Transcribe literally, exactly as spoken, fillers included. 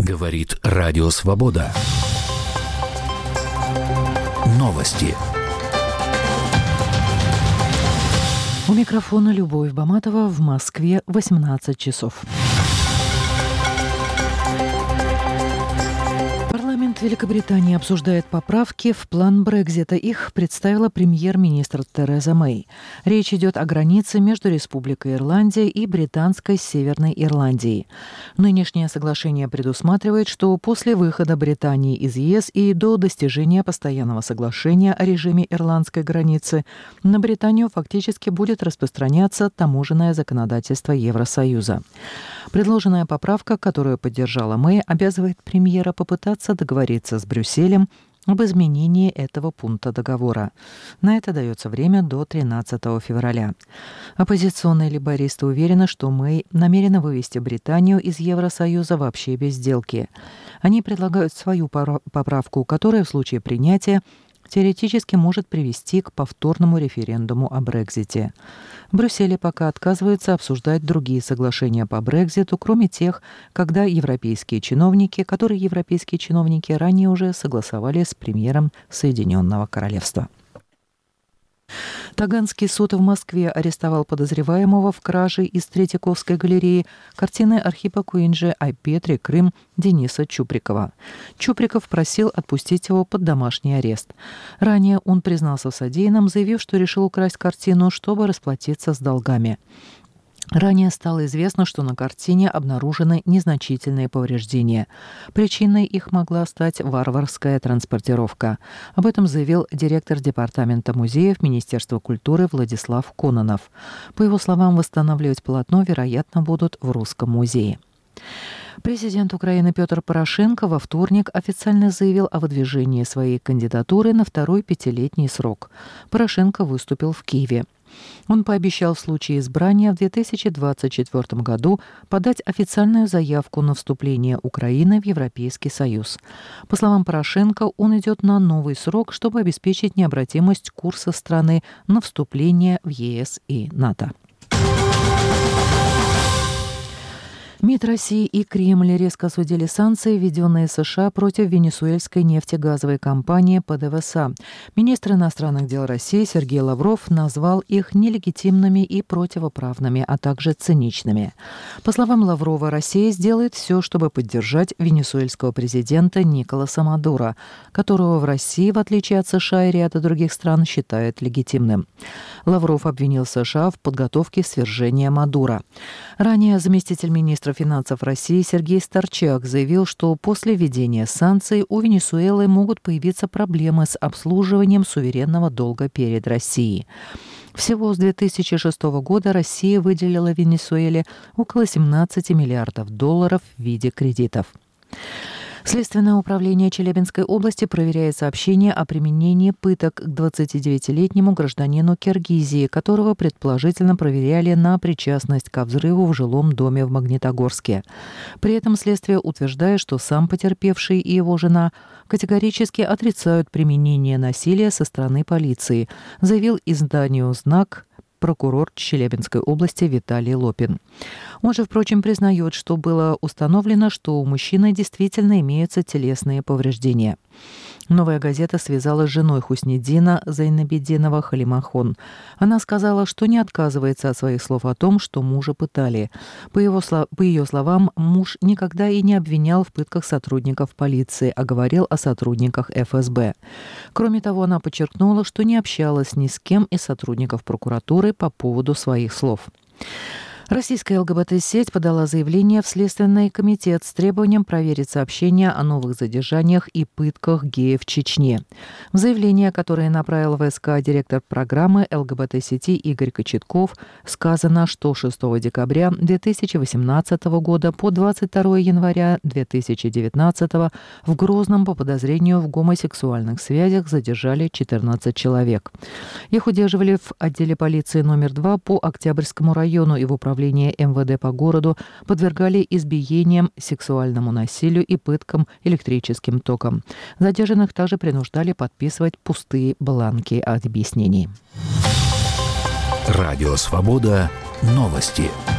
Говорит Радио Свобода. Новости. У микрофона Любовь Баматова. В Москве восемнадцать часов. Парламент Великобритании обсуждает поправки в план Брексита. Их представила премьер-министр Тереза Мэй. Речь идет о границе между Республикой Ирландия и Британской Северной Ирландией. Нынешнее соглашение предусматривает, что после выхода Британии из ЕС и до достижения постоянного соглашения о режиме ирландской границы на Британию фактически будет распространяться таможенное законодательство Евросоюза. Предложенная поправка, которую поддержала Мэй, обязывает премьера попытаться договориться с Брюсселем об изменении этого пункта договора. На это дается время до тринадцатого февраля. Оппозиционные лейбористы уверены, что Мэй намерена вывести Британию из Евросоюза вообще без сделки. Они предлагают свою поправку, которая в случае принятия теоретически может привести к повторному референдуму о Брексите. В Брюсселе пока отказываются обсуждать другие соглашения по Брекситу, кроме тех, когда европейские чиновники, которые европейские чиновники ранее уже согласовали с премьером Соединенного Королевства. Таганский суд в Москве арестовал подозреваемого в краже из Третьяковской галереи картины Архипа Куинджи «Ай Петри. Крым» Дениса Чуприкова. Чуприков просил отпустить его под домашний арест. Ранее он признался в содеянном, заявив, что решил украсть картину, чтобы расплатиться с долгами. Ранее стало известно, что на картине обнаружены незначительные повреждения. Причиной их могла стать варварская транспортировка. Об этом заявил директор Департамента музеев Министерства культуры Владислав Кононов. По его словам, восстанавливать полотно, вероятно, будут в Русском музее. Президент Украины Петр Порошенко во вторник официально заявил о выдвижении своей кандидатуры на второй пятилетний срок. Порошенко выступил в Киеве. Он пообещал в случае избрания в две тысячи двадцать четвёртом году подать официальную заявку на вступление Украины в Европейский Союз. По словам Порошенко, он идет на новый срок, чтобы обеспечить необратимость курса страны на вступление в ЕС и НАТО. МИД России и Кремль резко осудили санкции, введенные США против венесуэльской нефтегазовой компании пэ дэ вэ эс а. Министр иностранных дел России Сергей Лавров назвал их нелегитимными и противоправными, а также циничными. По словам Лаврова, Россия сделает все, чтобы поддержать венесуэльского президента Николаса Мадуро, которого в России, в отличие от США и ряда других стран, считают легитимным. Лавров обвинил США в подготовке свержения Мадуро. Ранее заместитель министра финансов России Сергей Старчак заявил, что после введения санкций у Венесуэлы могут появиться проблемы с обслуживанием суверенного долга перед Россией. Всего с две тысячи шестого года Россия выделила Венесуэле около семнадцати миллиардов долларов в виде кредитов. Следственное управление Челябинской области проверяет сообщение о применении пыток к двадцатидевятилетнему гражданину Киргизии, которого предположительно проверяли на причастность ко взрыву в жилом доме в Магнитогорске. При этом следствие утверждает, что сам потерпевший и его жена категорически отрицают применение насилия со стороны полиции, заявил изданию «Знак» прокурор Челябинской области Виталий Лопин. Он же, впрочем, признает, что было установлено, что у мужчины действительно имеются телесные повреждения. «Новая газета» связалась с женой Хусниддина Зайнабеддинова Халимахон. Она сказала, что не отказывается от своих слов о том, что мужа пытали. По, его, по ее словам, муж никогда и не обвинял в пытках сотрудников полиции, а говорил о сотрудниках эф эс бэ. Кроме того, она подчеркнула, что не общалась ни с кем из сотрудников прокуратуры по поводу своих слов. Российская эл гэ бэ тэ-сеть подала заявление в Следственный комитет с требованием проверить сообщения о новых задержаниях и пытках геев в Чечне. В заявлении, которое направил в эс ка директор программы эл гэ бэ тэ-сети Игорь Кочетков, сказано, что шестого декабря две тысячи восемнадцатого года по двадцать второе января две тысячи девятнадцатого в Грозном по подозрению в гомосексуальных связях задержали четырнадцать человек. Их удерживали в отделе полиции номер два по Октябрьскому району и в управлении эм вэ дэ по городу, подвергали избиениям, сексуальному насилию и пыткам электрическим током. Задержанных также принуждали подписывать пустые бланки объяснений. Радио «Свобода». Новости.